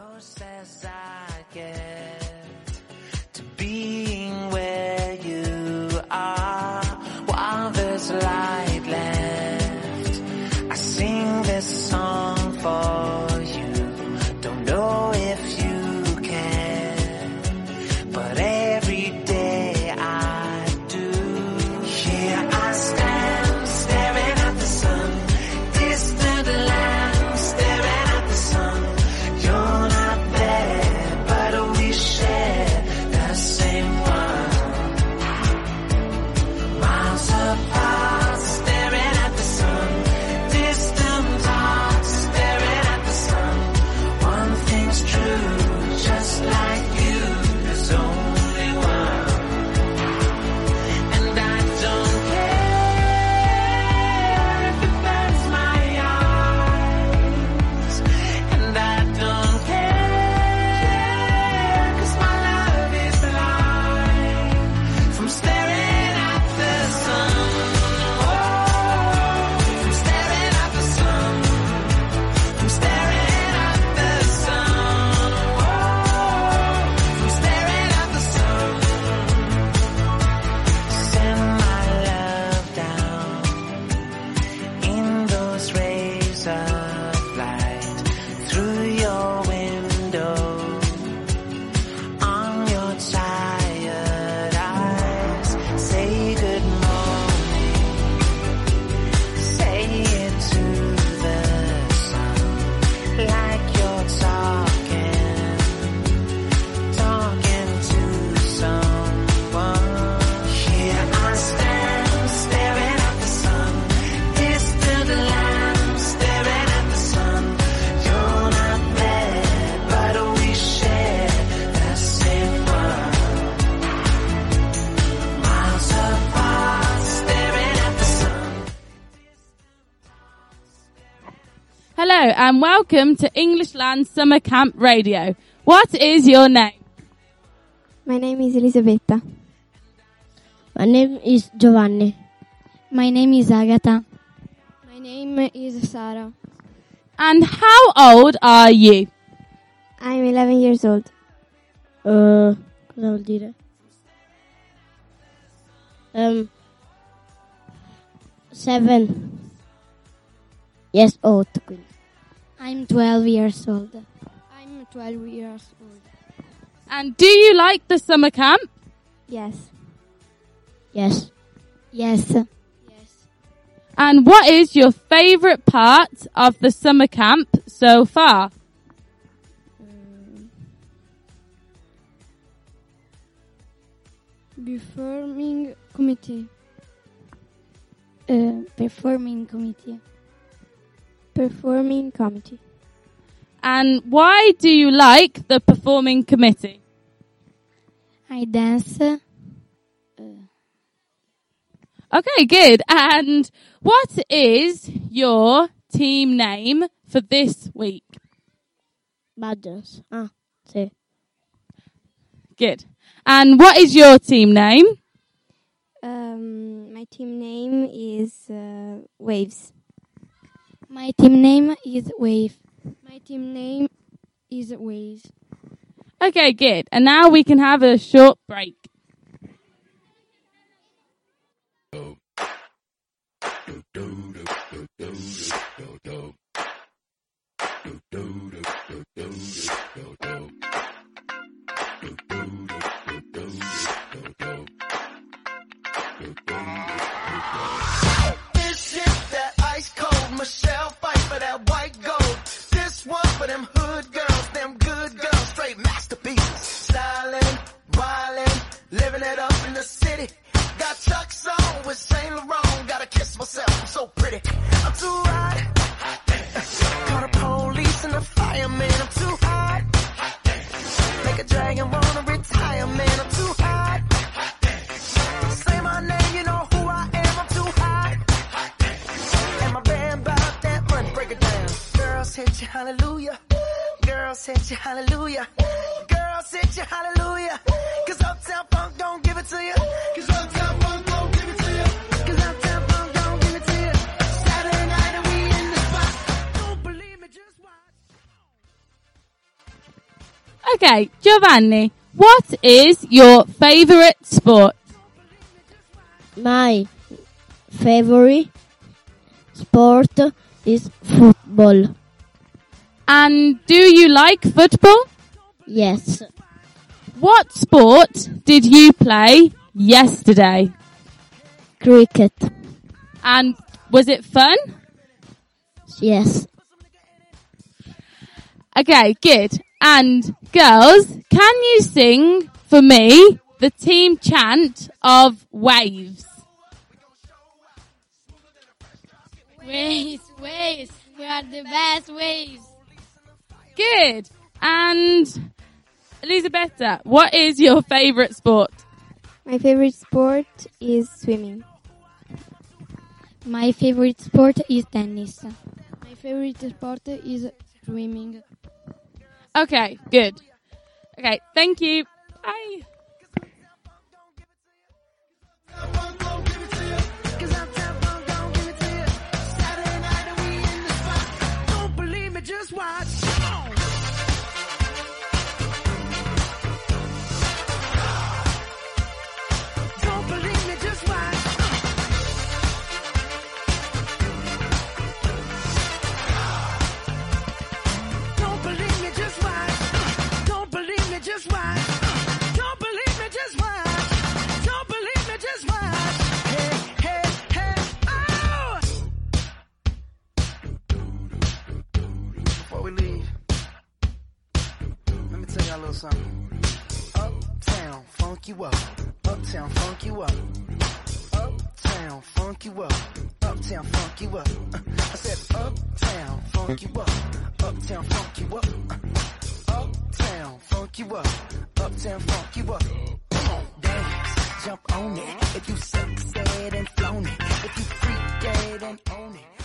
Closest I get to being where you are, while there's light left, I sing this song for you. Don't know if you can, but every day I do. Here I stand, staring at the sun, distant land, staring at the sun. You're not there, but we share the same one. Miles apart, staring at the sun, distant hearts, staring at the sun. One thing's true, just like you, there's only one. And I don't care if it burns my eyes, and I don't care, 'cause my love is blind. From staring at the sun, oh, from staring at the sun, from staring at the sun, oh, from staring at the sun. Send my love down in those rays of light through your window on your tired eyes. Say good morning, say it to the sun, like you're talking to someone. Here I stand, staring at the sun, distant land, staring at the sun. You're not there, but we share the same one. Miles apart, staring at the sun. Hello and welcome to English Land Summer Camp Radio. What is your name? My name is Elisabetta. My name is Giovanni. My name is Agatha. My name is Sara. And how old are you? I'm 11 years old. Cosa vuol dire? 7 years old. Quindi. I'm 12 years old. I'm 12 years old. And do you like the summer camp? Yes. Yes. Yes. Yes. And what is your favourite part of the summer camp so far? Performing committee. Performing committee. Performing committee. And why do you like the performing committee? I dance. Okay, good. And what is your team name for this week? Badgers. Ah, sì. Good. And what is your team name? My team name is Waves. My team name is Wave. My team name is Waves. Okay, good. And now we can have a short break. This hit that ice cold Michelle fight for that white gold. This one for them hood girls, them good girls, straight masterpieces. Stylin', wildin', living it up in the city. Got Chuck's on with Saint Laurent. Gotta kiss myself, I'm so pretty. I'm too hot. Call the police and the fireman. I'm too hot. Make a dragon wanna retire, man. I'm too hot. Say my name, you know who I am. I'm too hot. And my band bought that money. Break it down. Girls hit you, hallelujah. Girls hit you, hallelujah. Girls hit you, hallelujah. 'Cause Uptown Funk don't give it to you. 'Cause Uptown Funk don't give it to you. 'Cause Uptown Funk don't give it to you. Saturday night and we in the spot. Don't believe me, just watch. Okay, Giovanni, what is your favourite sport? My favorite sport is football. And do you like football? Yes. What sport did you play yesterday? Cricket. And was it fun? Yes. Okay, good. And girls, can you sing for me the team chant of Waves? Waves, waves. We are the best waves. Good. And Elisabetta, what is your favourite sport? My favorite sport is swimming. My favorite sport is tennis. My favorite sport is swimming. Okay, good. Okay, thank you. Bye. Don't believe me, just watch. Don't believe me, just watch. Don't believe me, just watch. Don't believe me, just watch. Don't believe me, just watch. Don't believe me, just watch. Hey, hey, hey, oh! Before we leave, let me tell y'all a little something. Uptown, funk you up. Uptown, funk you up. Uptown, funk you up. Uptown, funk you up. I said uptown, funk you up. Uptown, funk you up. Uptown, funk you up. Uptown, funk you up. Come on, dance, jump on it. If you suck, said and flown it. If you freak dead and own it.